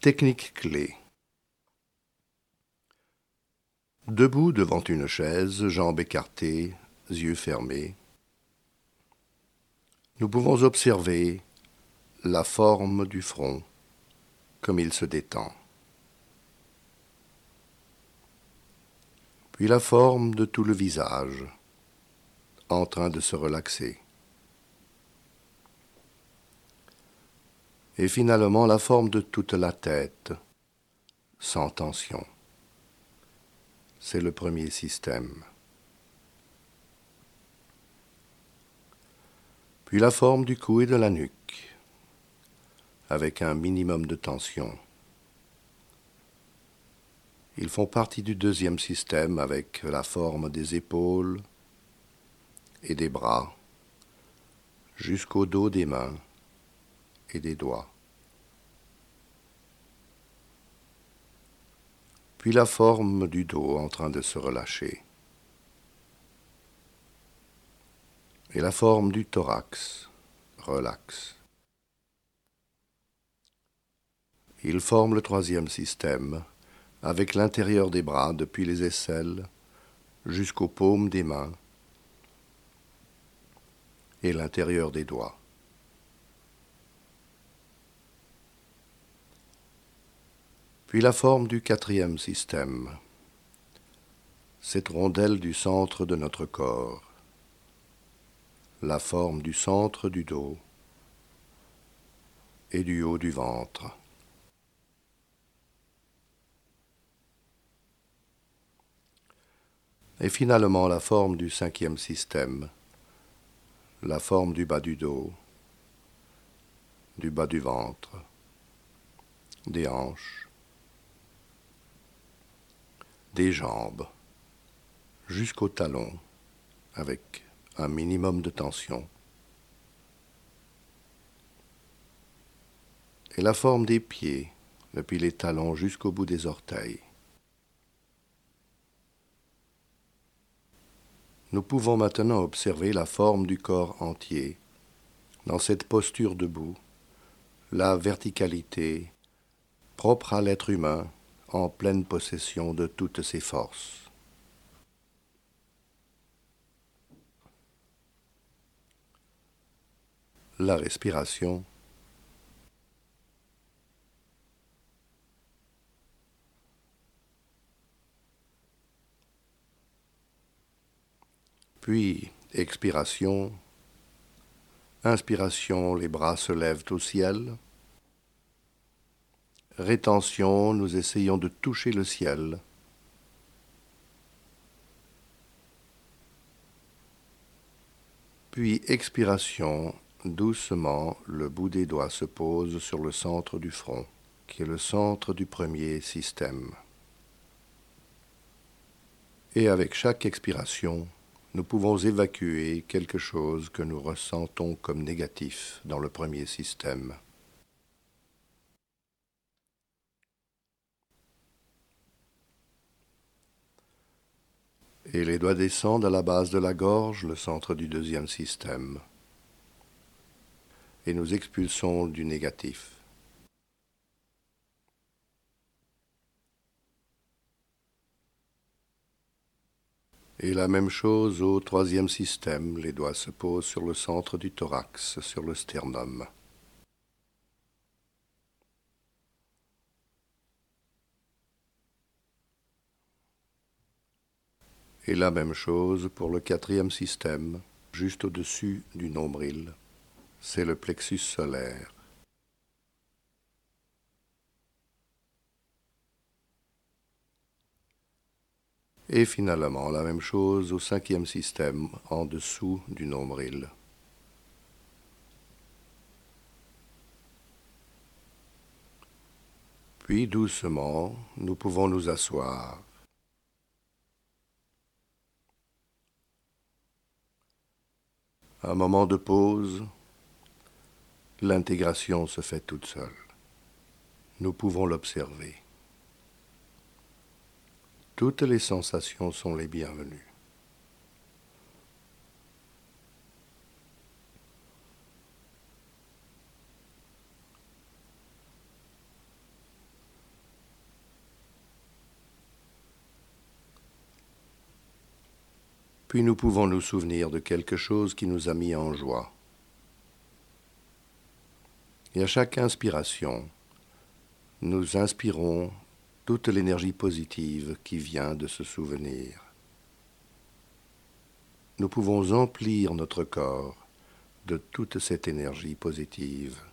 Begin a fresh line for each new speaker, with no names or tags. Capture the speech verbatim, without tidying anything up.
Technique clé. Debout devant une chaise, jambes écartées, yeux fermés, nous pouvons observer la forme du front comme il se détend, puis la forme de tout le visage en train de se relaxer, et finalement la forme de toute la tête sans tension. C'est le premier système. Puis la forme du cou et de la nuque, avec un minimum de tension. Ils font partie du deuxième système avec la forme des épaules et des bras, jusqu'au dos des mains et des doigts. Puis la forme du dos en train de se relâcher. Et la forme du thorax relaxe. Il forme le troisième système, avec l'intérieur des bras depuis les aisselles jusqu'aux paumes des mains et l'intérieur des doigts. Puis la forme du quatrième système, cette rondelle du centre de notre corps, la forme du centre du dos et du haut du ventre. Et finalement la forme du cinquième système, la forme du bas du dos, du bas du ventre, des hanches, des jambes, jusqu'au talon, avec un minimum de tension. Et la forme des pieds, depuis les talons jusqu'au bout des orteils. Nous pouvons maintenant observer la forme du corps entier, dans cette posture debout, la verticalité propre à l'être humain en pleine possession de toutes ses forces. La respiration, puis expiration, inspiration, les bras se lèvent au ciel, rétention, nous essayons de toucher le ciel, puis expiration, doucement, le bout des doigts se pose sur le centre du front, qui est le centre du premier système. Et avec chaque expiration, nous pouvons évacuer quelque chose que nous ressentons comme négatif dans le premier système. Et les doigts descendent à la base de la gorge, le centre du deuxième système. Et nous expulsons du négatif. Et la même chose au troisième système, les doigts se posent sur le centre du thorax, sur le sternum. Et la même chose pour le quatrième système, juste au-dessus du nombril, c'est le plexus solaire. Et finalement, la même chose au cinquième système, en dessous du nombril. Puis doucement, nous pouvons nous asseoir. Un moment de pause, l'intégration se fait toute seule. Nous pouvons l'observer. Toutes les sensations sont les bienvenues. Puis nous pouvons nous souvenir de quelque chose qui nous a mis en joie. Et à chaque inspiration, nous inspirons toute l'énergie positive qui vient de ce souvenir. Nous pouvons emplir notre corps de toute cette énergie positive.